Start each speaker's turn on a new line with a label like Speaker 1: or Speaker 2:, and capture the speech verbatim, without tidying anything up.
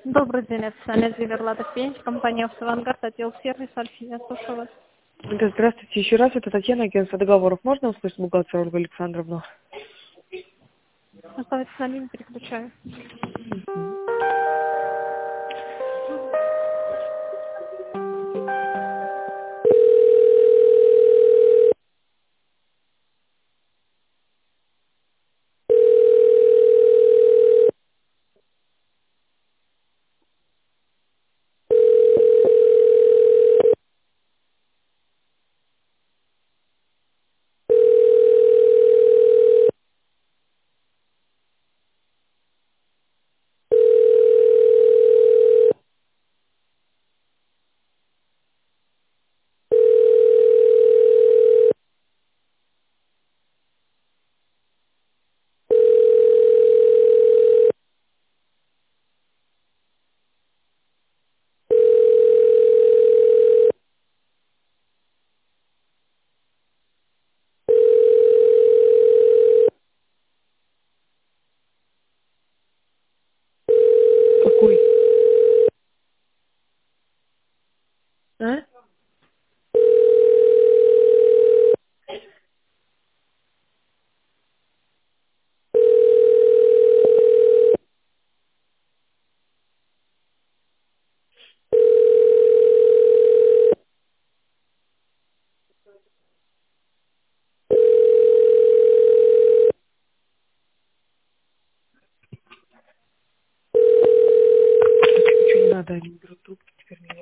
Speaker 1: Добрый день, официальный дилер Лада Феникс, компания «Автоавангард», отдел сервис Альфия. Слушаю вас.
Speaker 2: Да, здравствуйте еще раз. Это Татьяна, агентство договоров. Можно услышать бухгалтера Ольгу Александровну?
Speaker 1: Оставайтесь на линии, переключаю.
Speaker 2: Мгм. Какой? А? Ничего не надо, они не берут трубки теперь.